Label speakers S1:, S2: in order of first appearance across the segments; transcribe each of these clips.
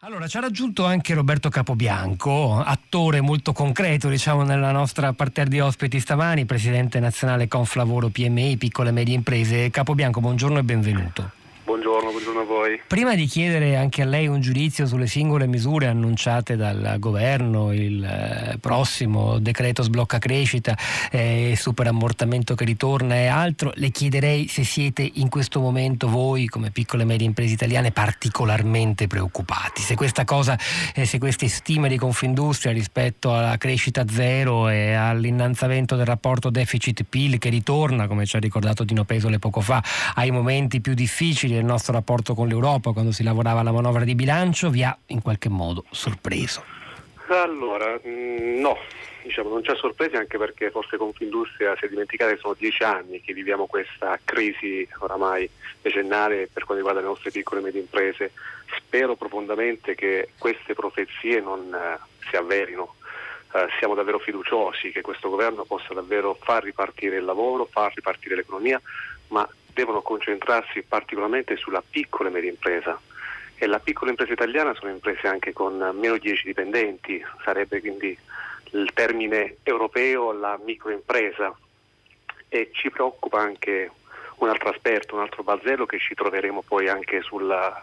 S1: Allora, ci ha raggiunto anche Roberto Capobianco, attore molto concreto, diciamo, nella nostra parterre di ospiti stamani, presidente nazionale Conflavoro PMI, piccole e medie imprese. Capobianco, buongiorno e benvenuto.
S2: Buongiorno a voi.
S1: Prima di chiedere anche a lei un giudizio sulle singole misure annunciate dal governo, il prossimo decreto sblocca crescita, superammortamento che ritorna e altro, le chiederei se siete in questo momento voi come piccole e medie imprese italiane particolarmente preoccupati, se questa cosa, se queste stime di Confindustria rispetto alla crescita zero e all'innalzamento del rapporto deficit-PIL che ritorna, come ci ha ricordato Dino Pesole poco fa, ai momenti più difficili del nostro rapporto con l'Europa quando si lavorava alla manovra di bilancio, vi ha in qualche modo sorpreso?
S2: Allora, no, non ci ha sorpresi, anche perché forse Confindustria si è dimenticata che sono 10 anni che viviamo questa crisi oramai decennale per quanto riguarda le nostre piccole e medie imprese. Spero profondamente che queste profezie non si avverino. Siamo davvero fiduciosi che questo governo possa davvero far ripartire il lavoro, far ripartire l'economia, ma devono concentrarsi particolarmente sulla piccola e media impresa. E la piccola impresa italiana sono imprese anche con meno 10 dipendenti, sarebbe quindi il termine europeo la microimpresa. E ci preoccupa anche un altro aspetto, un altro balzello che ci troveremo poi anche sulla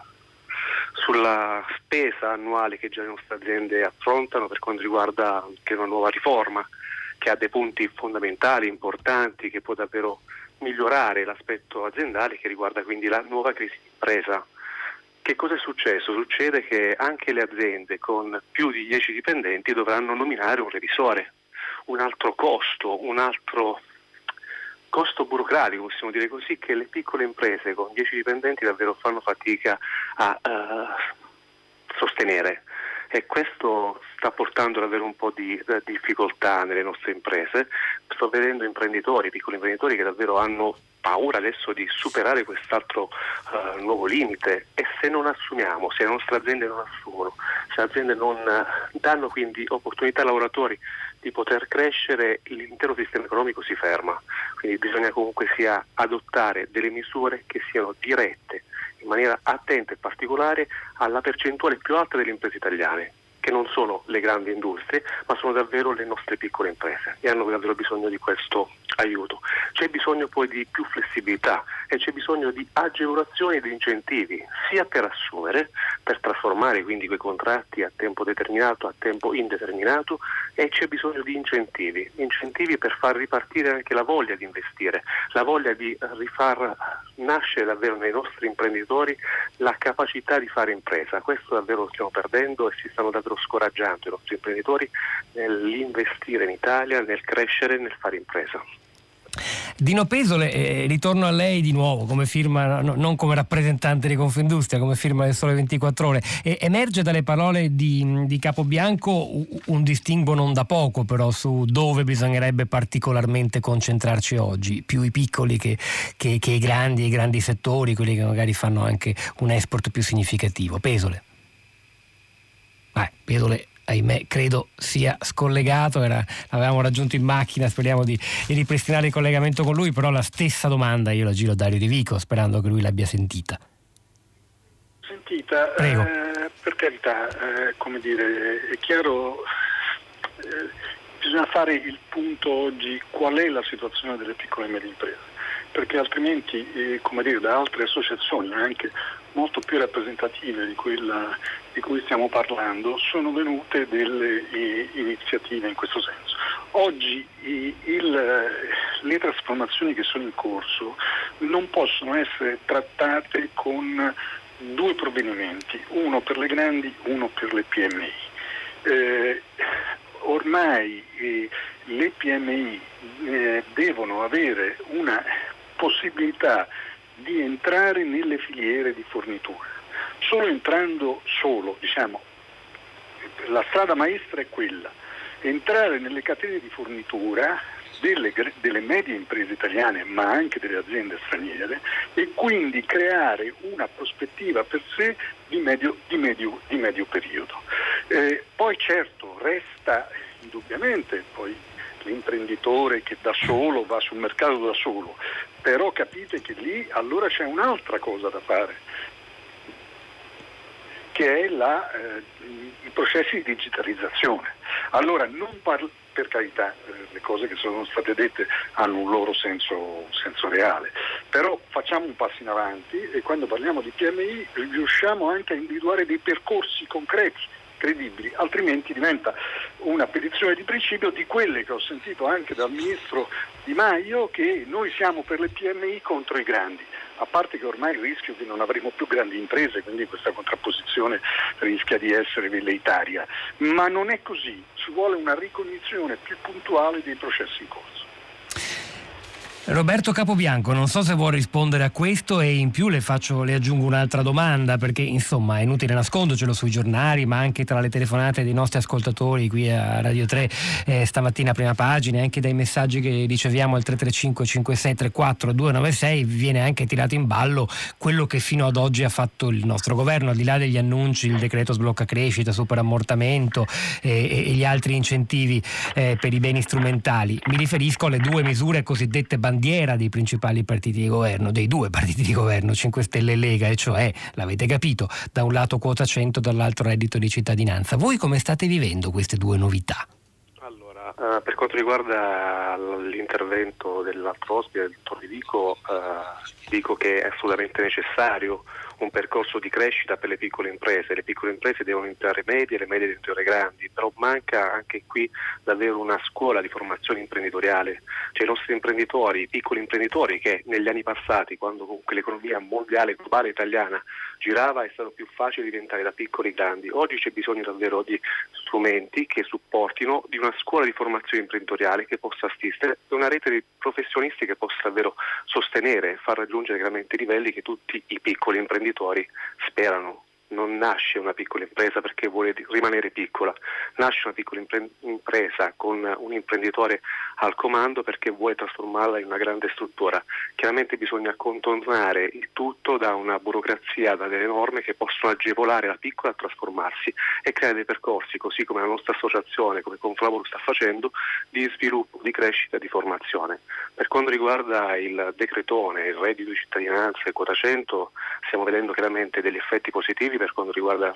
S2: spesa annuale che già le nostre aziende affrontano per quanto riguarda anche una nuova riforma che ha dei punti fondamentali, importanti, che può davvero migliorare l'aspetto aziendale, che riguarda quindi la nuova crisi di impresa. Che cosa è successo? Succede che anche le aziende con più di 10 dipendenti dovranno nominare un revisore, un altro costo burocratico, possiamo dire così, che le piccole imprese con 10 dipendenti davvero fanno fatica a sostenere. E questo sta portando davvero un po' di difficoltà nelle nostre imprese. Sto vedendo piccoli imprenditori che davvero hanno paura adesso di superare quest'altro nuovo limite, e se non assumiamo, se le nostre aziende non assumono, se le aziende non danno quindi opportunità ai lavoratori di poter crescere, l'intero sistema economico si ferma. Quindi bisogna comunque sia adottare delle misure che siano dirette, in maniera attenta e particolare alla percentuale più alta delle imprese italiane, che non sono le grandi industrie, ma sono davvero le nostre piccole imprese, e hanno davvero bisogno di questo aiuto. C'è bisogno poi di più flessibilità e c'è bisogno di agevolazioni e di incentivi, sia per assumere, per trasformare quindi quei contratti a tempo determinato a tempo indeterminato, e c'è bisogno di incentivi per far ripartire anche la voglia di investire, la voglia di rifar nascere davvero nei nostri imprenditori la capacità di fare impresa. Questo davvero lo stiamo perdendo e si stanno davvero scoraggiando i nostri imprenditori nell'investire in Italia, nel crescere, nel fare impresa.
S1: Dino Pesole, ritorno a lei di nuovo come firma, non come rappresentante di Confindustria, come firma del Sole 24 Ore. Emerge dalle parole di Capobianco un distinguo non da poco però su dove bisognerebbe particolarmente concentrarci oggi, più i piccoli che i grandi settori, quelli che magari fanno anche un export più significativo. Pesole. Pesole, ahimè, credo sia scollegato, l'avevamo raggiunto in macchina, speriamo di ripristinare il collegamento con lui, però la stessa domanda io la giro a Dario Di Vico, sperando che lui l'abbia sentita.
S3: Prego. Per carità, è chiaro, bisogna fare il punto oggi qual è la situazione delle piccole e medie imprese, perché altrimenti, da altre associazioni anche molto più rappresentative di quella di cui stiamo parlando, sono venute delle iniziative in questo senso. Oggi le trasformazioni che sono in corso non possono essere trattate con due provvedimenti, uno per le grandi, uno per le PMI. Ormai le PMI devono avere una possibilità di entrare nelle filiere di fornitura. La strada maestra è quella, entrare nelle catene di fornitura delle medie imprese italiane, ma anche delle aziende straniere, e quindi creare una prospettiva per sé di medio periodo. Poi certo resta indubbiamente poi l'imprenditore che da solo va sul mercato da solo, però capite che lì allora c'è un'altra cosa da fare. che è i processi di digitalizzazione. Allora, per carità, le cose che sono state dette hanno un loro senso reale, però facciamo un passo in avanti e quando parliamo di PMI riusciamo anche a individuare dei percorsi concreti, credibili, altrimenti diventa una petizione di principio di quelle che ho sentito anche dal ministro Di Maio, che noi siamo per le PMI contro i grandi. A parte che ormai il rischio che non avremo più grandi imprese, quindi questa contrapposizione rischia di essere velleitaria, ma non è così, ci vuole una ricognizione più puntuale dei processi in corso.
S1: Roberto Capobianco, non so se vuol rispondere a questo, e in più le aggiungo un'altra domanda, perché insomma è inutile nascondercelo sui giornali, ma anche tra le telefonate dei nostri ascoltatori qui a Radio 3 stamattina a prima pagina, anche dai messaggi che riceviamo al 335 5634 296, viene anche tirato in ballo quello che fino ad oggi ha fatto il nostro governo, al di là degli annunci, il decreto sblocca crescita, superammortamento e gli altri incentivi per i beni strumentali. Mi riferisco alle due misure cosiddette bandiera dei principali partiti di governo, dei due partiti di governo, 5 Stelle e Lega, e cioè, l'avete capito, da un lato quota 100, dall'altro reddito di cittadinanza. Voi come state vivendo queste due novità?
S2: Allora, per quanto riguarda l'intervento dell'altro ospite, del dottor Di Vico, dico che è assolutamente necessario un percorso di crescita per le piccole imprese. Le piccole imprese devono diventare medie, le medie devono diventare grandi, però manca anche qui davvero una scuola di formazione imprenditoriale. Cioè i nostri imprenditori, i piccoli imprenditori che negli anni passati, quando comunque l'economia mondiale, globale, italiana girava, è stato più facile diventare da piccoli grandi. Oggi c'è bisogno davvero di strumenti che supportino, di una scuola di formazione imprenditoriale che possa assistere, e una rete di professionisti che possa davvero sostenere, far raggiungere veramente i livelli che tutti i piccoli imprenditori sperano. Non nasce una piccola impresa perché vuole rimanere piccola, nasce una piccola impresa con un imprenditore al comando perché vuole trasformarla in una grande struttura. Chiaramente bisogna contornare il tutto da una burocrazia, da delle norme che possono agevolare la piccola a trasformarsi e creare dei percorsi, così come la nostra associazione, come Conflavoro sta facendo, di sviluppo, di crescita, di formazione. Per quanto riguarda il decretone, il reddito di cittadinanza e quota 100, stiamo vedendo chiaramente degli effetti positivi per quanto riguarda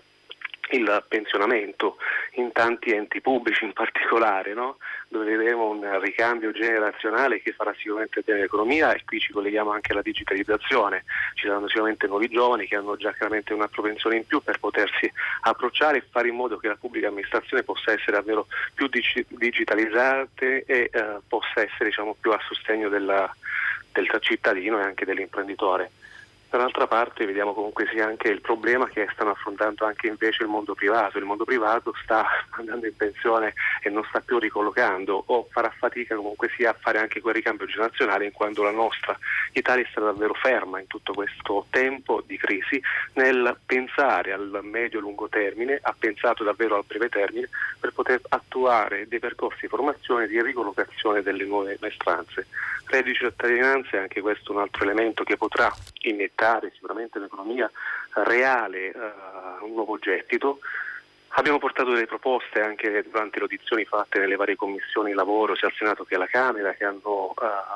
S2: il pensionamento in tanti enti pubblici in particolare, no? Dove vedremo un ricambio generazionale che farà sicuramente bene l'economia, e qui ci colleghiamo anche alla digitalizzazione. Ci saranno sicuramente nuovi giovani che hanno già chiaramente una propensione in più per potersi approcciare e fare in modo che la pubblica amministrazione possa essere davvero più digitalizzata e possa essere, diciamo, più a sostegno del cittadino e anche dell'imprenditore. Dall'altra parte vediamo comunque sia anche il problema che stanno affrontando anche invece il mondo privato. Il mondo privato sta andando in pensione e non sta più ricollocando, o farà fatica comunque sia a fare anche quel ricambio generazionale, in quanto la nostra Italia è stata davvero ferma in tutto questo tempo di crisi nel pensare al medio-lungo termine, ha pensato davvero al breve termine per poter attuare dei percorsi di formazione, di ricollocazione delle nuove maestranze. Reddito di cittadinanza è anche questo un altro elemento che potrà iniettare sicuramente l'economia reale, un nuovo gettito. Abbiamo portato delle proposte anche durante le audizioni fatte nelle varie commissioni lavoro sia al Senato che alla Camera, che hanno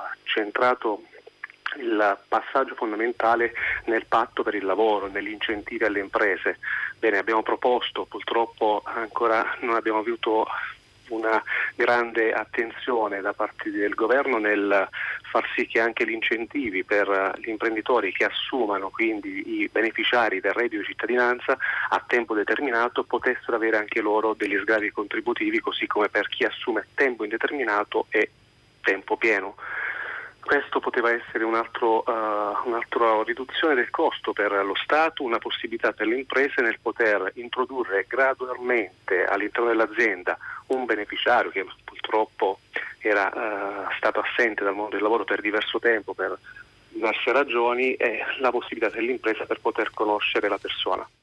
S2: centrato il passaggio fondamentale nel patto per il lavoro, negli incentivi alle imprese. Bene, abbiamo proposto, purtroppo ancora non abbiamo avuto una grande attenzione da parte del governo nel far sì che anche gli incentivi per gli imprenditori che assumano, quindi i beneficiari del reddito di cittadinanza a tempo determinato, potessero avere anche loro degli sgravi contributivi, così come per chi assume a tempo indeterminato e tempo pieno. Questo poteva essere un'altra riduzione del costo per lo Stato, una possibilità per le imprese nel poter introdurre gradualmente all'interno dell'azienda un beneficiario che purtroppo era stato assente dal mondo del lavoro per diverso tempo, per diverse ragioni, e la possibilità dell'impresa per poter conoscere la persona.